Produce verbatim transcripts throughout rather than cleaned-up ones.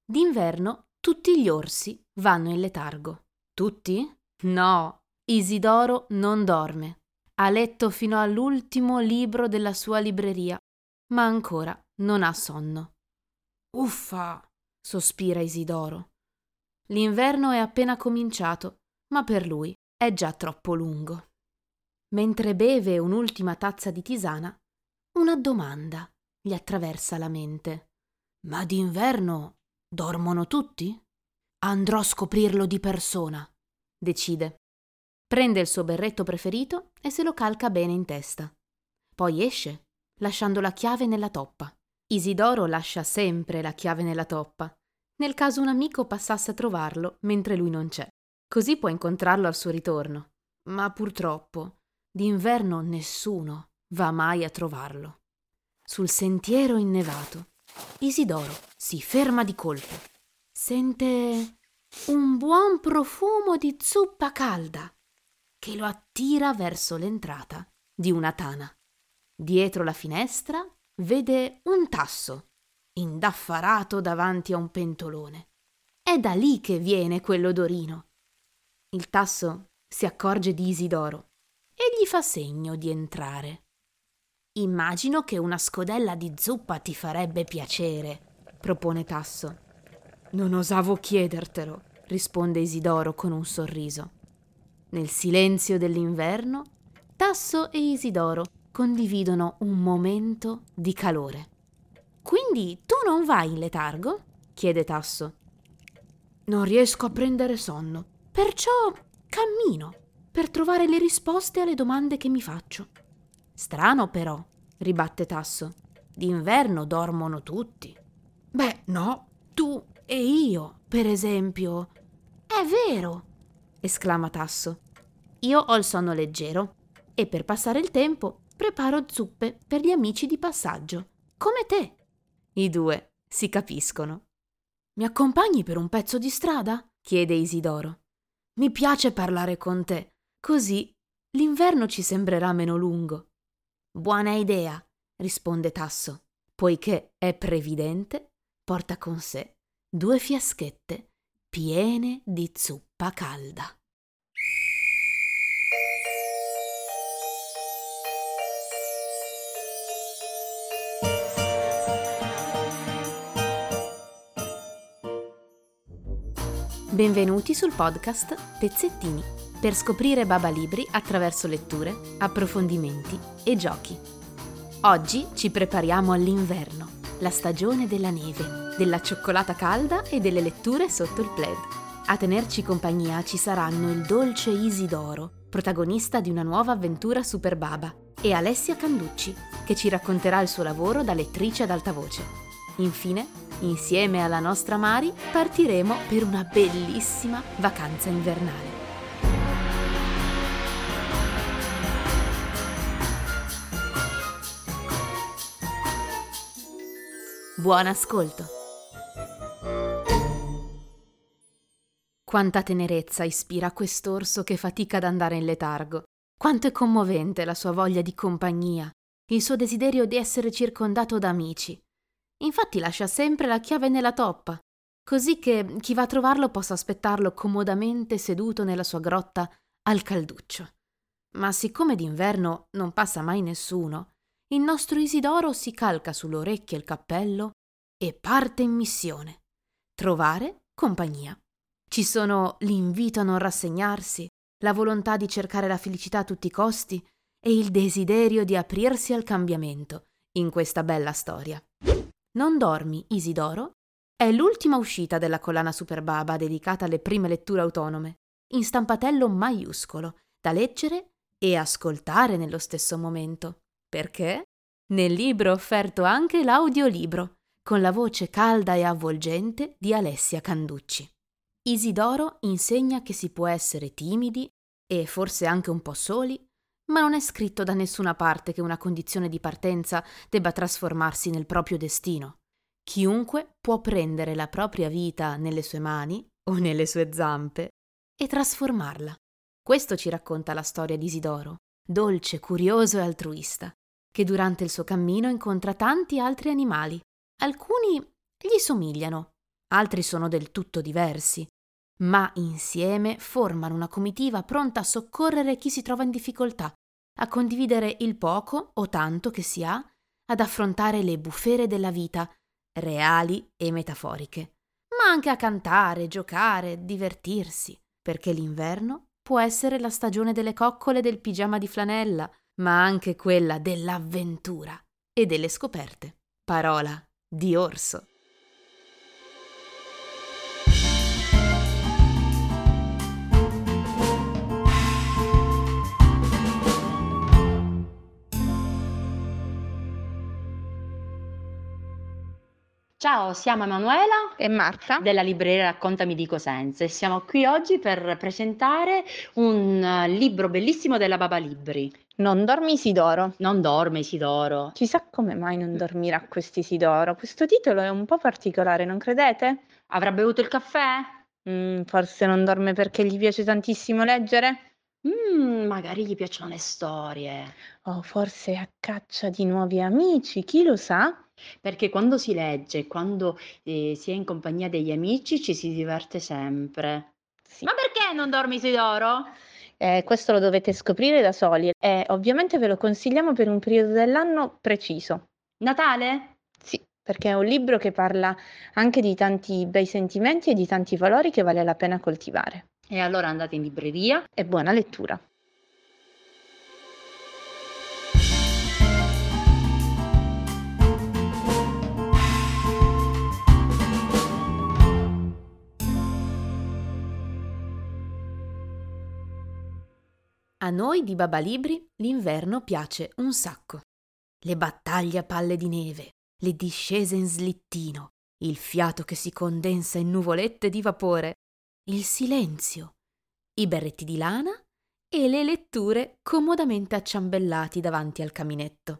D'inverno tutti gli orsi vanno in letargo. Tutti? No, Isidoro non dorme. Ha letto fino all'ultimo libro della sua libreria, ma ancora non ha sonno. Uffa, sospira Isidoro. L'inverno è appena cominciato, ma per lui è già troppo lungo. Mentre beve un'ultima tazza di tisana, una domanda gli attraversa la mente. Ma d'inverno dormono tutti? Andrò a scoprirlo di persona, decide. Prende il suo berretto preferito e se lo calca bene in testa. Poi esce, lasciando la chiave nella toppa. Isidoro lascia sempre la chiave nella toppa, nel caso un amico passasse a trovarlo mentre lui non c'è. Così può incontrarlo al suo ritorno. Ma purtroppo, d'inverno nessuno va mai a trovarlo. Sul sentiero innevato, Isidoro si ferma di colpo. Sente un buon profumo di zuppa calda che lo attira verso l'entrata di una tana. Dietro la finestra vede un tasso indaffarato davanti a un pentolone. È da lì che viene quell'odorino. Il tasso si accorge di Isidoro e gli fa segno di entrare. Immagino che una scodella di zuppa ti farebbe piacere, propone Tasso. Non osavo chiedertelo, risponde Isidoro con un sorriso. Nel silenzio dell'inverno, Tasso e Isidoro condividono un momento di calore. Quindi tu non vai in letargo? Chiede Tasso. Non riesco a prendere sonno, perciò cammino per trovare le risposte alle domande che mi faccio. Strano però, ribatte Tasso. D'inverno dormono tutti. Beh, no, tu e io, per esempio. È vero, esclama Tasso. Io ho il sonno leggero e per passare il tempo preparo zuppe per gli amici di passaggio, come te. I due si capiscono. Mi accompagni per un pezzo di strada? Chiede Isidoro. Mi piace parlare con te, così l'inverno ci sembrerà meno lungo. Buona idea, risponde Tasso, poiché è previdente, porta con sé due fiaschette piene di zuppa calda. Benvenuti sul podcast Pezzettini, per scoprire Baba Libri attraverso letture, approfondimenti e giochi. Oggi ci prepariamo all'inverno, la stagione della neve, della cioccolata calda e delle letture sotto il plaid. A tenerci compagnia ci saranno il dolce Isidoro, protagonista di una nuova avventura Super Baba, e Alessia Canducci, che ci racconterà il suo lavoro da lettrice ad alta voce. Infine, insieme alla nostra Mari, partiremo per una bellissima vacanza invernale. Buon ascolto! Quanta tenerezza ispira quest'orso che fatica ad andare in letargo. Quanto è commovente la sua voglia di compagnia, il suo desiderio di essere circondato da amici. Infatti lascia sempre la chiave nella toppa, così che chi va a trovarlo possa aspettarlo comodamente seduto nella sua grotta al calduccio. Ma siccome d'inverno non passa mai nessuno, il nostro Isidoro si calca sulle orecchie il cappello e parte in missione: trovare compagnia. Ci sono l'invito a non rassegnarsi, la volontà di cercare la felicità a tutti i costi e il desiderio di aprirsi al cambiamento in questa bella storia. Non dormi, Isidoro è l'ultima uscita della collana Super Baba dedicata alle prime letture autonome, in stampatello maiuscolo, da leggere e ascoltare nello stesso momento. Perché? Nel libro è offerto anche l'audiolibro, con la voce calda e avvolgente di Alessia Canducci. Isidoro insegna che si può essere timidi e forse anche un po' soli, ma non è scritto da nessuna parte che una condizione di partenza debba trasformarsi nel proprio destino. Chiunque può prendere la propria vita nelle sue mani o nelle sue zampe e trasformarla. Questo ci racconta la storia di Isidoro, dolce, curioso e altruista, che durante il suo cammino incontra tanti altri animali. Alcuni gli somigliano, altri sono del tutto diversi, ma insieme formano una comitiva pronta a soccorrere chi si trova in difficoltà, a condividere il poco o tanto che si ha, ad affrontare le bufere della vita, reali e metaforiche, ma anche a cantare, giocare, divertirsi, perché l'inverno può essere la stagione delle coccole e del pigiama di flanella, ma anche quella dell'avventura e delle scoperte. Parola di Orso. Ciao, siamo Emanuela e Marta della libreria Raccontami di Cosenza e siamo qui oggi per presentare un eh, libro bellissimo della Baba Libri. Non dormi Isidoro. Non dorme Isidoro. Chissà come mai non dormirà questo Isidoro. Questo titolo è un po' particolare, non credete? Avrà bevuto il caffè? Mm, forse non dorme perché gli piace tantissimo leggere? Mm, magari gli piacciono le storie. O forse è a caccia di nuovi amici, chi lo sa? Perché quando si legge, quando eh, si è in compagnia degli amici ci si diverte sempre. Sì. Ma perché non dormi Isidoro? Eh, questo lo dovete scoprire da soli e ovviamente ve lo consigliamo per un periodo dell'anno preciso. Natale? Sì, perché è un libro che parla anche di tanti bei sentimenti e di tanti valori che vale la pena coltivare. E allora andate in libreria. E buona lettura. A noi di Baba Libri l'inverno piace un sacco. Le battaglie a palle di neve, le discese in slittino, il fiato che si condensa in nuvolette di vapore, il silenzio, i berretti di lana e le letture comodamente acciambellati davanti al caminetto.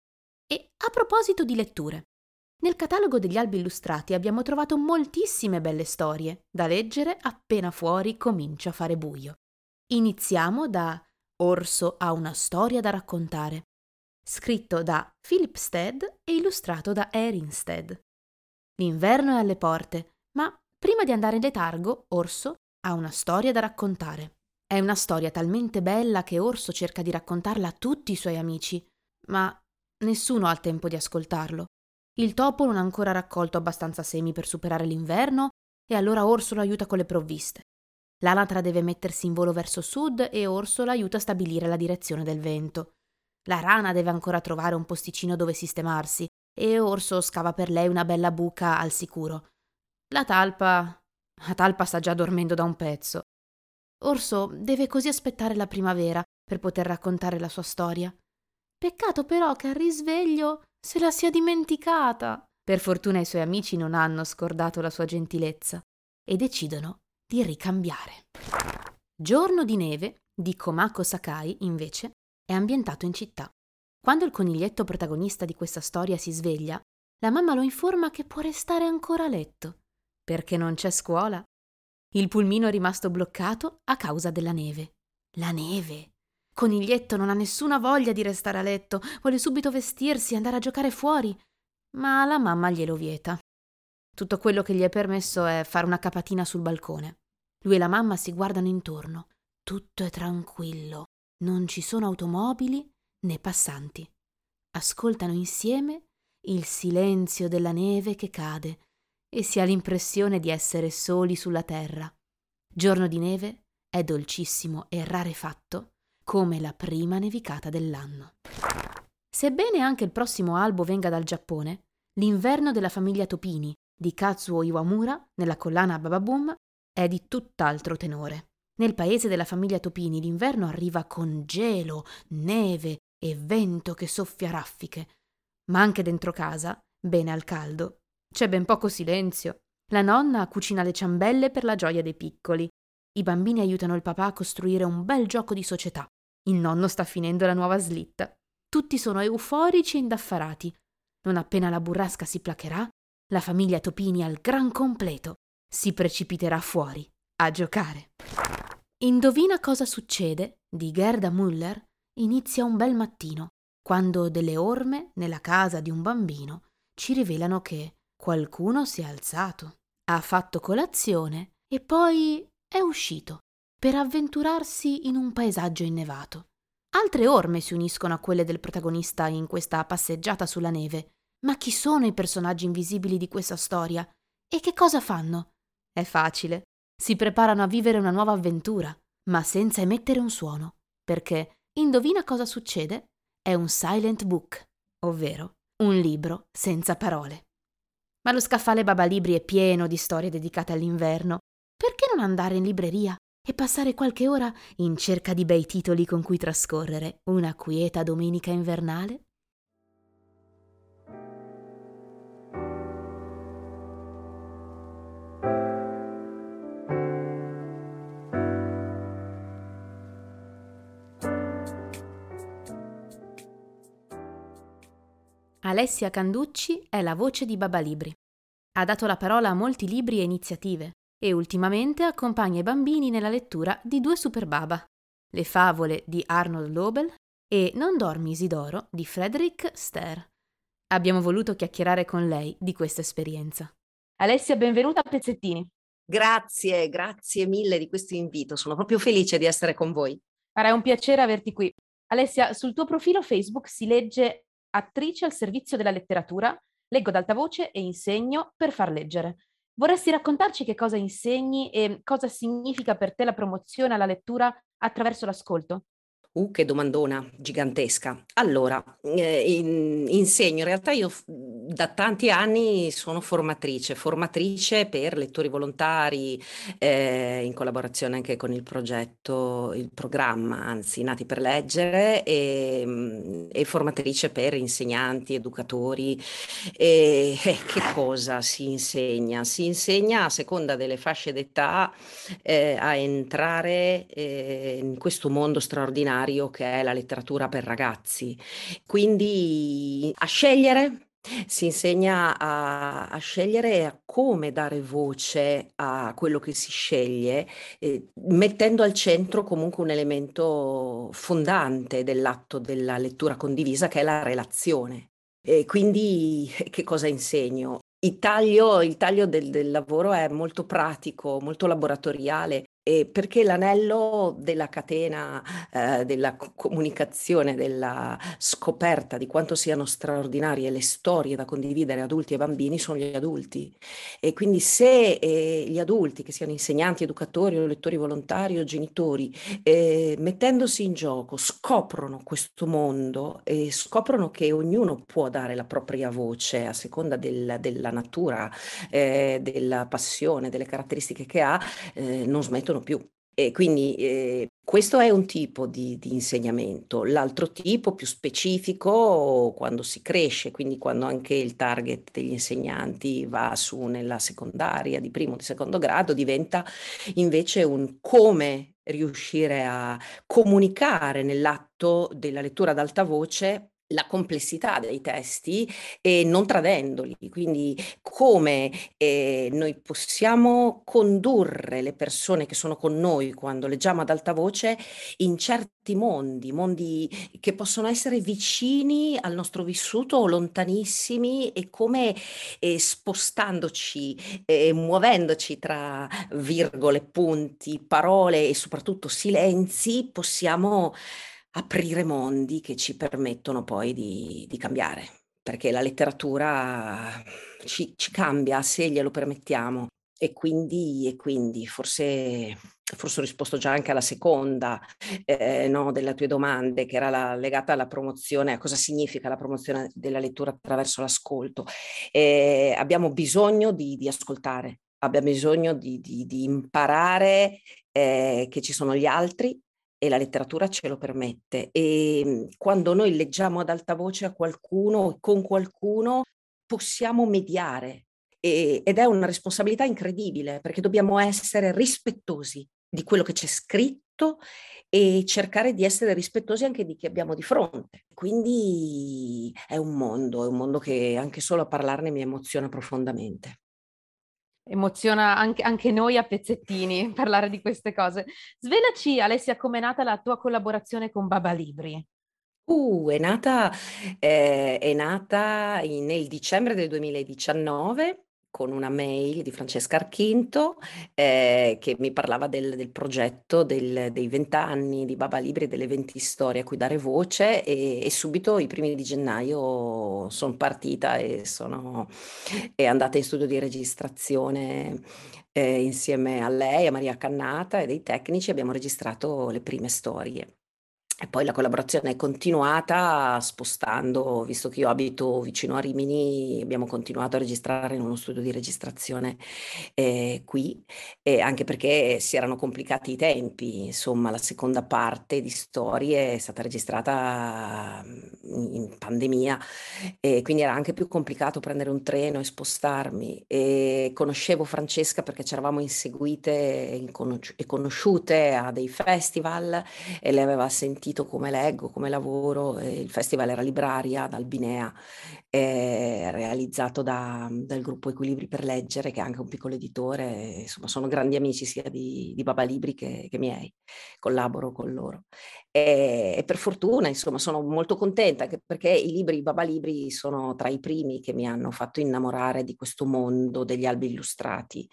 E a proposito di letture, nel catalogo degli albi illustrati abbiamo trovato moltissime belle storie da leggere appena fuori comincia a fare buio. Iniziamo da Orso ha una storia da raccontare, scritto da Philip Stead e illustrato da Erin Stead. L'inverno è alle porte, ma prima di andare in letargo, Orso ha una storia da raccontare. È una storia talmente bella che Orso cerca di raccontarla a tutti i suoi amici, ma nessuno ha il tempo di ascoltarlo. Il topo non ha ancora raccolto abbastanza semi per superare l'inverno e allora Orso lo aiuta con le provviste. L'anatra deve mettersi in volo verso sud e Orso l'aiuta a stabilire la direzione del vento. La rana deve ancora trovare un posticino dove sistemarsi e Orso scava per lei una bella buca al sicuro. La talpa... la talpa sta già dormendo da un pezzo. Orso deve così aspettare la primavera per poter raccontare la sua storia. Peccato però che al risveglio se la sia dimenticata. Per fortuna i suoi amici non hanno scordato la sua gentilezza e decidono di ricambiare. Giorno di neve di Komako Sakai, invece, è ambientato in città. Quando il coniglietto protagonista di questa storia si sveglia, la mamma lo informa che può restare ancora a letto, perché non c'è scuola. Il pulmino è rimasto bloccato a causa della neve. La neve! Coniglietto non ha nessuna voglia di restare a letto, vuole subito vestirsi e andare a giocare fuori, ma la mamma glielo vieta. Tutto quello che gli è permesso è fare una capatina sul balcone. Lui e la mamma si guardano intorno. Tutto è tranquillo. Non ci sono automobili né passanti. Ascoltano insieme il silenzio della neve che cade e si ha l'impressione di essere soli sulla terra. Giorno di neve è dolcissimo e rarefatto come la prima nevicata dell'anno. Sebbene anche il prossimo albo venga dal Giappone, l'inverno della famiglia Topini di Kazuo Iwamura nella collana Bababoom è di tutt'altro tenore. Nel paese della famiglia Topini l'inverno arriva con gelo, neve e vento che soffia a raffiche, ma anche dentro casa, bene al caldo, c'è ben poco silenzio. La nonna cucina le ciambelle per la gioia dei piccoli. I bambini aiutano il papà a costruire un bel gioco di società. Il nonno sta finendo la nuova slitta. Tutti sono euforici e indaffarati. Non appena la burrasca si placherà, la famiglia Topini al gran completo si precipiterà fuori a giocare. Indovina cosa succede di Gerda Müller inizia un bel mattino, quando delle orme nella casa di un bambino ci rivelano che qualcuno si è alzato. Ha fatto colazione e poi è uscito per avventurarsi in un paesaggio innevato. Altre orme si uniscono a quelle del protagonista in questa passeggiata sulla neve. Ma chi sono i personaggi invisibili di questa storia? E che cosa fanno? È facile. Si preparano a vivere una nuova avventura, ma senza emettere un suono, perché, indovina cosa succede? È un silent book, ovvero un libro senza parole. Ma lo scaffale Babalibri è pieno di storie dedicate all'inverno. Perché non andare in libreria e passare qualche ora in cerca di bei titoli con cui trascorrere una quieta domenica invernale? Alessia Canducci è la voce di Babalibri. Ha dato la parola a molti libri e iniziative e ultimamente accompagna i bambini nella lettura di due superbaba, Le favole di Arnold Lobel e Non dormi Isidoro di Frederick Stair. Abbiamo voluto chiacchierare con lei di questa esperienza. Alessia, benvenuta a Pezzettini. Grazie, grazie mille di questo invito, sono proprio felice di essere con voi. Guarda, è un piacere averti qui. Alessia, sul tuo profilo Facebook si legge attrice al servizio della letteratura, leggo ad alta voce e insegno per far leggere. Vorresti raccontarci che cosa insegni e cosa significa per te la promozione alla lettura attraverso l'ascolto? Uh, che domandona gigantesca. Allora, eh, in- insegno, in realtà io f- da tanti anni sono formatrice, formatrice per lettori volontari, eh, in collaborazione anche con il progetto, il programma, anzi, Nati per Leggere, e, mm, e formatrice per insegnanti, educatori. E, eh, che cosa si insegna? Si insegna a seconda delle fasce d'età eh, a entrare eh, in questo mondo straordinario che è la letteratura per ragazzi. Quindi a scegliere. Si insegna a, a scegliere e a come dare voce a quello che si sceglie, eh, mettendo al centro comunque un elemento fondante dell'atto della lettura condivisa, che è la relazione. E quindi che cosa insegno? Il taglio, il taglio del, del lavoro è molto pratico, molto laboratoriale, e perché l'anello della catena, eh, della co- comunicazione, della scoperta di quanto siano straordinarie le storie da condividere adulti e bambini sono gli adulti. E quindi se eh, gli adulti, che siano insegnanti, educatori, o lettori volontari o genitori, eh, mettendosi in gioco, scoprono questo mondo e scoprono che ognuno può dare la propria voce a seconda del- della natura, eh, della passione, delle caratteristiche che ha, eh, non smettono più. E quindi eh, questo è un tipo di, di insegnamento. L'altro tipo, più specifico, quando si cresce, quindi quando anche il target degli insegnanti va su nella secondaria di primo o di secondo grado, diventa invece un come riuscire a comunicare nell'atto della lettura ad alta voce la complessità dei testi e non tradendoli. Quindi come eh, noi possiamo condurre le persone che sono con noi quando leggiamo ad alta voce in certi mondi, mondi che possono essere vicini al nostro vissuto o lontanissimi, e come eh, spostandoci e muovendoci tra virgole, punti, parole e soprattutto silenzi, possiamo aprire mondi che ci permettono poi di, di cambiare, perché la letteratura ci, ci cambia se glielo permettiamo. E quindi, e quindi forse, forse ho risposto già anche alla seconda eh, no, delle tue domande, che era la- legata alla promozione, a cosa significa la promozione della lettura attraverso l'ascolto. Eh, abbiamo bisogno di, di ascoltare, abbiamo bisogno di, di- di imparare eh, che ci sono gli altri, e la letteratura ce lo permette. E mh, quando noi leggiamo ad alta voce a qualcuno, con qualcuno, possiamo mediare. E- ed è una responsabilità incredibile, perché dobbiamo essere rispettosi di quello che c'è scritto e cercare di essere rispettosi anche di chi abbiamo di fronte. Quindi è un mondo, è un mondo che anche solo a parlarne mi emoziona profondamente. Emoziona anche, anche noi a pezzettini parlare di queste cose. Svelaci, Alessia, com'è nata la tua collaborazione con Babalibri? Uh, è nata, eh, è nata in- nel dicembre del duemiladiciannove, con una mail di Francesca Archinto eh, che mi parlava del, del progetto del- dei vent'anni di Baba Libri e delle venti storie a cui dare voce e, e subito i primi di gennaio sono partita e sono è andata in studio di registrazione eh, insieme a lei, a Maria Cannata e dei tecnici abbiamo registrato le prime storie. E poi la collaborazione è continuata spostando, visto che io abito vicino a Rimini, abbiamo continuato a registrare in uno studio di registrazione eh, qui, e anche perché si erano complicati i tempi, insomma la seconda parte di storie è stata registrata mm, in pandemia e quindi era anche più complicato prendere un treno e spostarmi. E conoscevo Francesca perché ci eravamo inseguite e inconosci- e conosciute a dei festival e lei aveva sentito come leggo, come lavoro. E il festival era Libraria d'Albinea, eh, realizzato da- dal gruppo Equilibri per Leggere, che è anche un piccolo editore. Insomma, sono grandi amici sia di, di Baba Libri che, che miei, collaboro con loro. E, e per fortuna, insomma, sono molto contenta anche perché i libri Baba Libri sono tra i primi che mi hanno fatto innamorare di questo mondo degli albi illustrati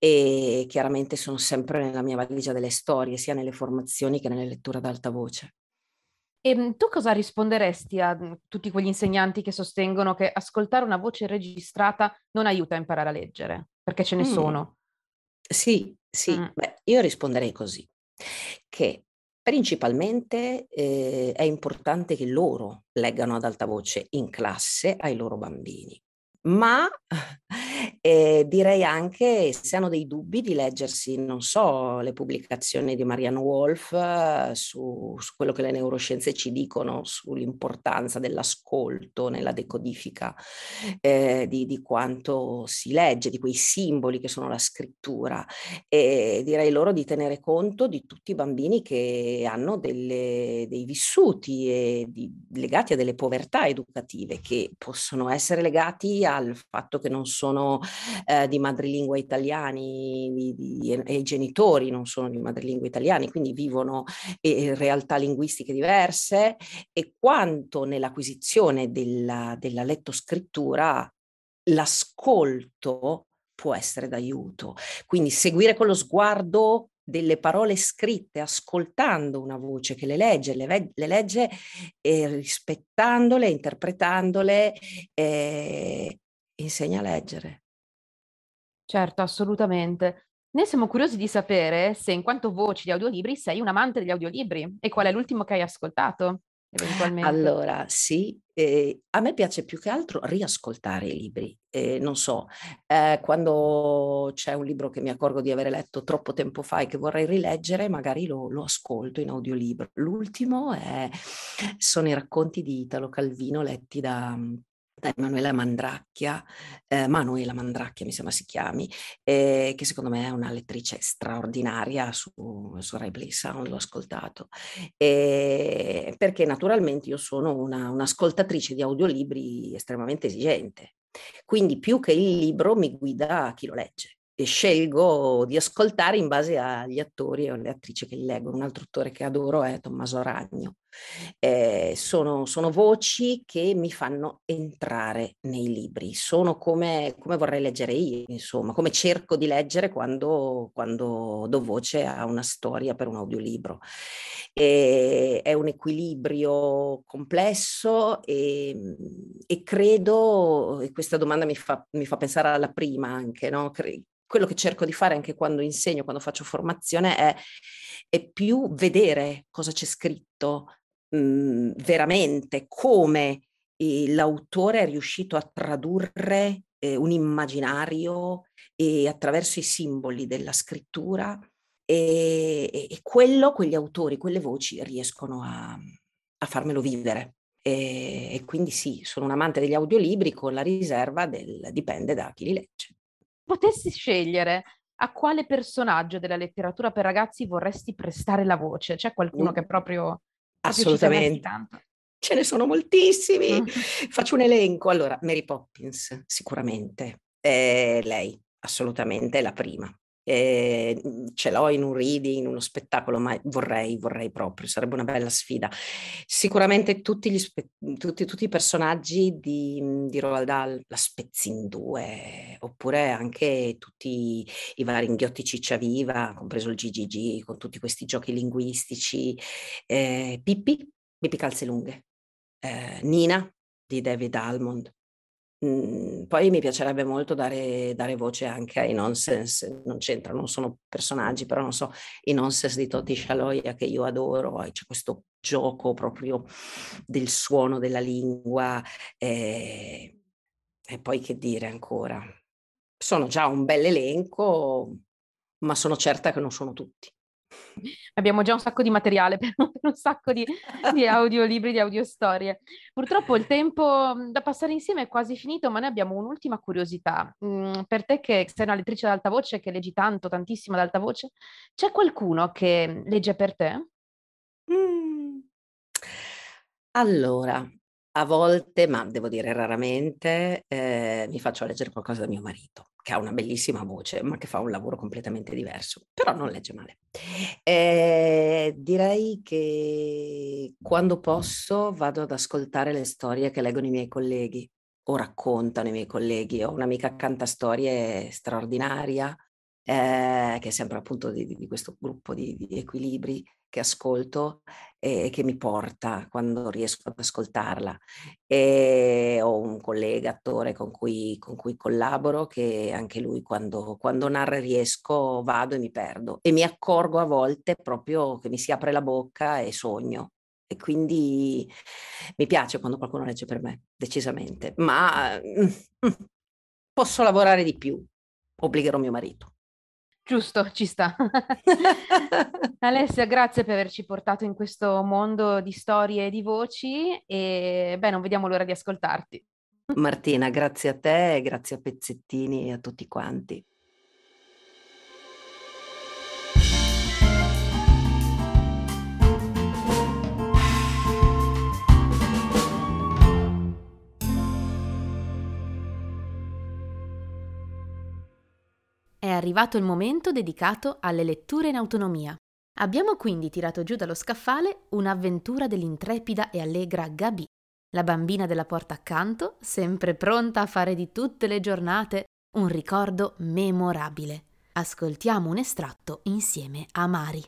e chiaramente sono sempre nella mia valigia delle storie, sia nelle formazioni che nelle letture ad alta voce. E mm, tu cosa risponderesti a mm, tutti quegli insegnanti che sostengono che ascoltare una voce registrata non aiuta a imparare a leggere? Perché ce ne Mm, sono. sì, sì, Mm. beh, io risponderei così, che principalmente eh, è importante che loro leggano ad alta voce in classe ai loro bambini, ma eh, direi anche se hanno dei dubbi di leggersi, non so, le pubblicazioni di Marianne Wolf eh, su, su quello che le neuroscienze ci dicono sull'importanza dell'ascolto nella decodifica eh, di, di quanto si legge, di quei simboli che sono la scrittura. E direi loro di tenere conto di tutti i bambini che hanno delle, dei vissuti e di, legati a delle povertà educative che possono essere legati al fatto che non sono eh, di madrelingua italiani di, di, e i genitori non sono di madrelingua italiani, quindi vivono eh, realtà linguistiche diverse e quanto nell'acquisizione della, della lettoscrittura l'ascolto può essere d'aiuto. Quindi seguire con lo sguardo delle parole scritte, ascoltando una voce che le legge, le, ve- le legge e rispettandole, interpretandole, eh, insegna a leggere. Certo, assolutamente. Noi siamo curiosi di sapere se, in quanto voci di audiolibri, sei un amante degli audiolibri e qual è l'ultimo che hai ascoltato, eventualmente. Allora, sì, eh, a me piace più che altro riascoltare i libri. Eh, non so, eh, quando c'è un libro che mi accorgo di aver letto troppo tempo fa e che vorrei rileggere, magari lo, lo ascolto in audiolibro. L'ultimo è- sono i racconti di Italo Calvino letti da, da Emanuela Mandracchia, eh, Manuela Mandracchia mi sembra si chiami, eh, che secondo me è una lettrice straordinaria su, su Rai Play Sound, l'ho ascoltato. E perché naturalmente io sono una, un'ascoltatrice di audiolibri estremamente esigente, quindi più che il libro mi guida a chi lo legge e scelgo di ascoltare in base agli attori o alle attrici che li leggono. Un altro attore che adoro è Tommaso Ragno. Eh, sono, sono voci che mi fanno entrare nei libri, sono come, come vorrei leggere io, insomma, come cerco di leggere quando, quando do voce a una storia per un audiolibro. E è un equilibrio complesso e, e credo, e questa domanda mi fa, mi fa pensare alla prima anche, no? Cre- quello che cerco di fare anche quando insegno, quando faccio formazione, è, è più vedere cosa c'è scritto mh, veramente, come eh, l'autore è riuscito a tradurre eh, un immaginario e attraverso i simboli della scrittura e, e, e quello, quegli autori, quelle voci riescono a, a farmelo vivere. E, e quindi sì, sono un amante degli audiolibri con la riserva del dipende da chi li legge. Potessi scegliere a quale personaggio della letteratura per ragazzi vorresti prestare la voce? C'è qualcuno che Mm, proprio, proprio ci terresti assolutamente. tanto? Ce ne sono moltissimi. Mm. Faccio un elenco. Allora, Mary Poppins, sicuramente. Eh, lei, assolutamente, è la prima. eh, ce l'ho in un reading, in uno spettacolo, ma vorrei, vorrei proprio, sarebbe una bella sfida. Sicuramente tutti, gli spe- tutti, tutti i personaggi di, di Roald Dahl, la spezzi in due, oppure anche tutti i vari Inghiotti Cicciaviva, compreso il G G G, con tutti questi giochi linguistici, eh, Pippi, Pippi Calzelunghe, eh, Nina di David Almond. Mm, poi mi piacerebbe molto dare, dare voce anche ai nonsense, non c'entra, non sono personaggi, però non so, i nonsense di Toti Scialoia che io adoro, e c'è questo gioco proprio del suono della lingua, e, e poi che dire ancora? Sono già un bel elenco, ma sono certa che non sono tutti. Abbiamo già un sacco di materiale per un sacco di, di audiolibri, di audiostorie. Purtroppo il tempo mh, da passare insieme è quasi finito, ma noi abbiamo un'ultima curiosità. Mm, per te che sei una lettrice ad alta voce, che leggi tanto, tantissimo ad alta voce, c'è qualcuno che legge per te? Mm. Allora, a volte, ma devo dire raramente, eh, mi faccio leggere qualcosa da mio marito, che ha una bellissima voce, ma che fa un lavoro completamente diverso, però non legge male. Eh, direi che quando posso vado ad ascoltare le storie che leggono i miei colleghi o raccontano i miei colleghi. Ho un'amica cantastorie straordinaria, eh, che è sempre appunto di, di questo gruppo di, di equilibri che ascolto e che mi porta quando riesco ad ascoltarla. E ho un collega attore con cui, con cui collaboro, che anche lui quando, quando narra riesco vado e mi perdo e mi accorgo a volte proprio che mi si apre la bocca e sogno. E quindi mi piace quando qualcuno legge per me, decisamente, ma mm, posso lavorare di più, obbligherò mio marito. Giusto, ci sta. Alessia, grazie per averci portato in questo mondo di storie e di voci e beh, non vediamo l'ora di ascoltarti. Martina, grazie a te, grazie a Pezzettini e a tutti quanti. È arrivato il momento dedicato alle letture in autonomia. Abbiamo quindi tirato giù dallo scaffale un'avventura dell'intrepida e allegra Gabi, la bambina della porta accanto, sempre pronta a fare di tutte le giornate un ricordo memorabile. Ascoltiamo un estratto insieme a Mari.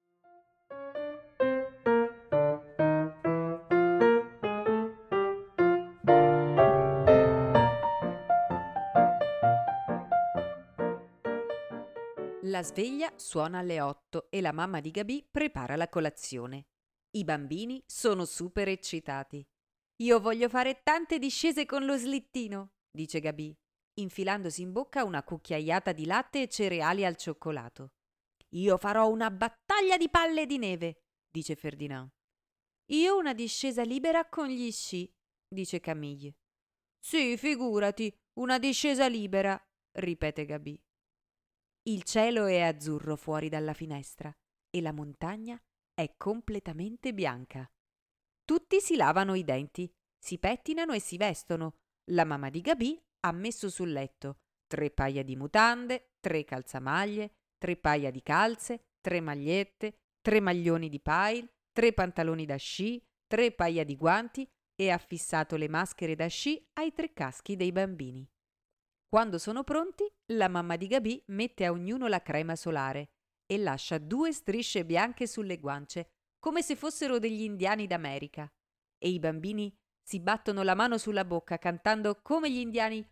La sveglia suona alle otto e la mamma di Gabi prepara la colazione. I bambini sono super eccitati. Io voglio fare tante discese con lo slittino, dice Gabi, infilandosi in bocca una cucchiaiata di latte e cereali al cioccolato. Io farò una battaglia di palle di neve, dice Ferdinand. Io una discesa libera con gli sci, dice Camille. Sì, figurati, una discesa libera, ripete Gabi. Il cielo è azzurro fuori dalla finestra e la montagna è completamente bianca. Tutti si lavano i denti, si pettinano e si vestono. La mamma di Gabi ha messo sul letto tre paia di mutande, tre calzamaglie, tre paia di calze, tre magliette, tre maglioni di pile, tre pantaloni da sci, tre paia di guanti e ha fissato le maschere da sci ai tre caschi dei bambini. Quando sono pronti, la mamma di Gabi mette a ognuno la crema solare e lascia due strisce bianche sulle guance, come se fossero degli indiani d'America. E i bambini si battono la mano sulla bocca cantando come gli indiani.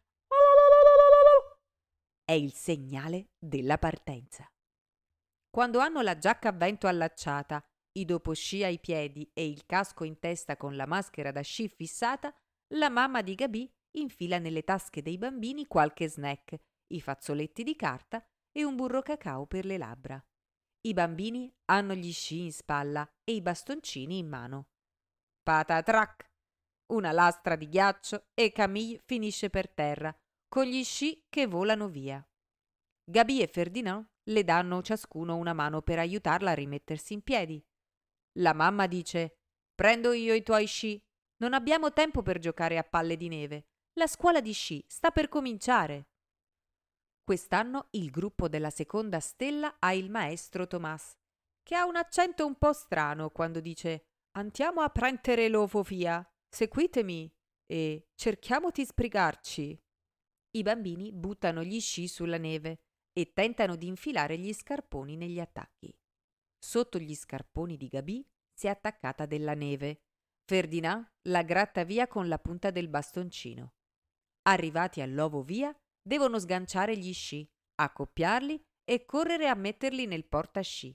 È il segnale della partenza. Quando hanno la giacca a vento allacciata, i doposci ai piedi e il casco in testa con la maschera da sci fissata, la mamma di Gabi infila nelle tasche dei bambini qualche snack, i fazzoletti di carta e un burro cacao per le labbra. I bambini hanno gli sci in spalla e i bastoncini in mano. Patatrac! Una lastra di ghiaccio e Camille finisce per terra, con gli sci che volano via. Gabi e Ferdinand le danno ciascuno una mano per aiutarla a rimettersi in piedi. La mamma dice: «Prendo io i tuoi sci. Non abbiamo tempo per giocare a palle di neve. La scuola di sci sta per cominciare». Quest'anno il gruppo della seconda stella ha il maestro Tomás, che ha un accento un po' strano quando dice «Andiamo a prendere l'ovo via, seguitemi» e «Cerchiamo di sbrigarci». I bambini buttano gli sci sulla neve e tentano di infilare gli scarponi negli attacchi. Sotto gli scarponi di Gabi si è attaccata della neve. Ferdinand la gratta via con la punta del bastoncino. Arrivati all'ovo via, devono sganciare gli sci, accoppiarli e correre a metterli nel portasci.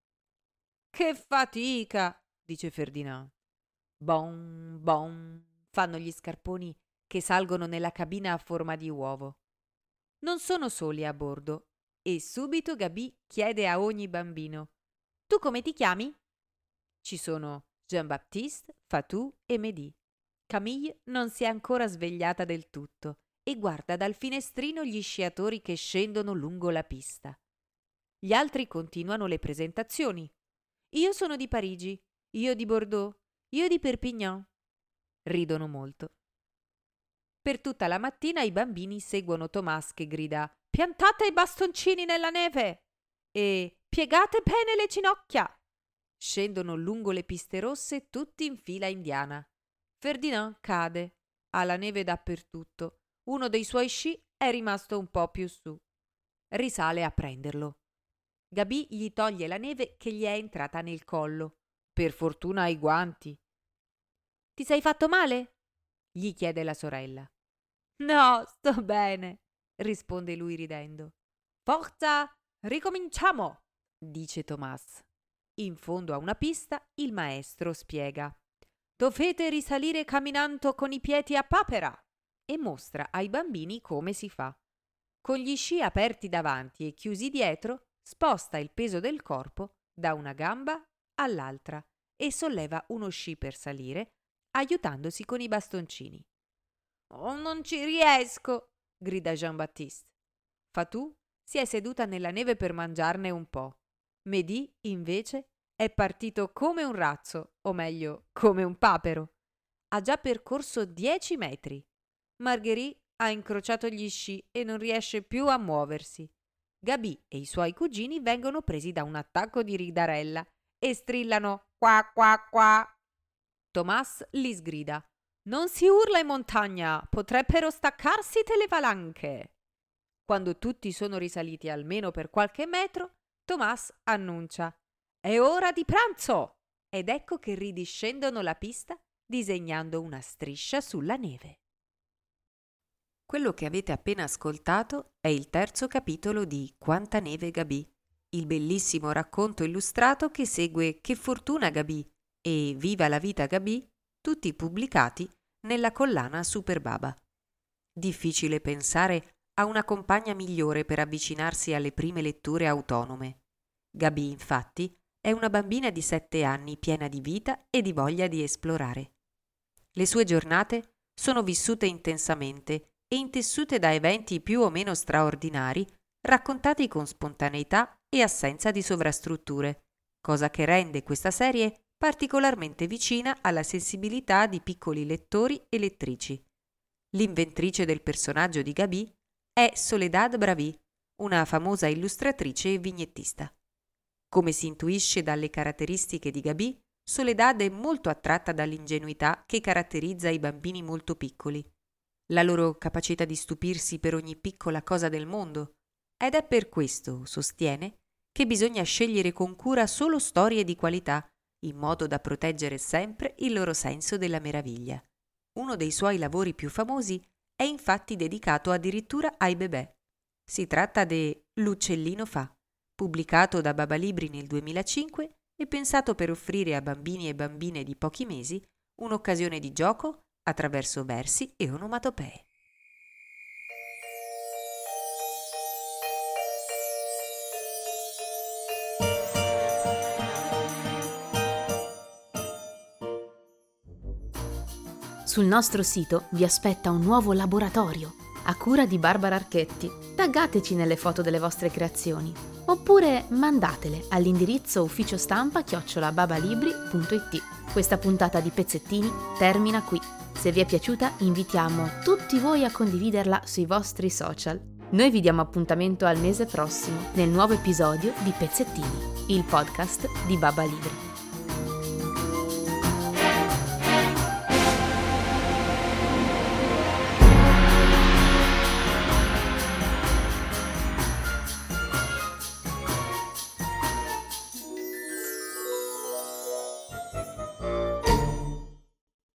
«Che fatica!» dice Ferdinand. «Bon, bon!» fanno gli scarponi che salgono nella cabina a forma di uovo. Non sono soli a bordo e subito Gabi chiede a ogni bambino: «Tu come ti chiami?» Ci sono Jean-Baptiste, Fatou e Mehdi. Camille non si è ancora svegliata del tutto e guarda dal finestrino gli sciatori che scendono lungo la pista. Gli altri continuano le presentazioni. «Io sono di Parigi, io di Bordeaux, io di Perpignan». Ridono molto. Per tutta la mattina i bambini seguono Tomás che grida «Piantate i bastoncini nella neve!» e «Piegate bene le ginocchia!» Scendono lungo le piste rosse tutti in fila indiana. Ferdinand cade, ha la neve dappertutto. Uno dei suoi sci è rimasto un po' più su. Risale a prenderlo. Gabi gli toglie la neve che gli è entrata nel collo. Per fortuna ha i guanti. «Ti sei fatto male?» gli chiede la sorella. «No, sto bene», risponde lui ridendo. «Forza, ricominciamo», dice Tomás. In fondo a una pista il maestro spiega: «Dovete risalire camminando con i piedi a papera» e mostra ai bambini come si fa. Con gli sci aperti davanti e chiusi dietro, sposta il peso del corpo da una gamba all'altra e solleva uno sci per salire, aiutandosi con i bastoncini. «Oh, non ci riesco!» grida Jean-Baptiste. Fatou si è seduta nella neve per mangiarne un po'. Mehdi, invece, è partito come un razzo, o meglio, come un papero. Ha già percorso dieci metri. Marguerite ha incrociato gli sci e non riesce più a muoversi. Gabi e i suoi cugini vengono presi da un attacco di ridarella e strillano «Qua, qua, qua!». Tomás li sgrida: «Non si urla in montagna, potrebbero staccarsi le valanghe». Quando tutti sono risaliti almeno per qualche metro, Tomás annuncia: «È ora di pranzo!» ed ecco che ridiscendono la pista disegnando una striscia sulla neve. Quello che avete appena ascoltato è il terzo capitolo di Quanta neve Gabi, il bellissimo racconto illustrato che segue Che fortuna Gabi e Viva la vita Gabi, tutti pubblicati nella collana Super Baba. Difficile pensare a una compagna migliore per avvicinarsi alle prime letture autonome. Gabi, infatti, è una bambina di sette anni piena di vita e di voglia di esplorare. Le sue giornate sono vissute intensamente e intessute da eventi più o meno straordinari, raccontati con spontaneità e assenza di sovrastrutture, cosa che rende questa serie particolarmente vicina alla sensibilità di piccoli lettori e lettrici. L'inventrice del personaggio di Gabi è Soledad Bravi, una famosa illustratrice e vignettista. Come si intuisce dalle caratteristiche di Gabi, Soledad è molto attratta dall'ingenuità che caratterizza i bambini molto piccoli, la loro capacità di stupirsi per ogni piccola cosa del mondo, ed è per questo, sostiene, che bisogna scegliere con cura solo storie di qualità, in modo da proteggere sempre il loro senso della meraviglia. Uno dei suoi lavori più famosi è infatti dedicato addirittura ai bebè. Si tratta de L'uccellino fa, pubblicato da Baba Libri nel duemilacinque e pensato per offrire a bambini e bambine di pochi mesi un'occasione di gioco attraverso versi e onomatopee. Sul nostro sito vi aspetta un nuovo laboratorio a cura di Barbara Archetti. Taggateci nelle foto delle vostre creazioni oppure mandatele all'indirizzo ufficio stampa chiocciola babalibri punto it. Questa puntata di Pezzettini termina qui. Se vi è piaciuta invitiamo tutti voi a condividerla sui vostri social. Noi vi diamo appuntamento al mese prossimo nel nuovo episodio di Pezzettini, il podcast di Baba Libri.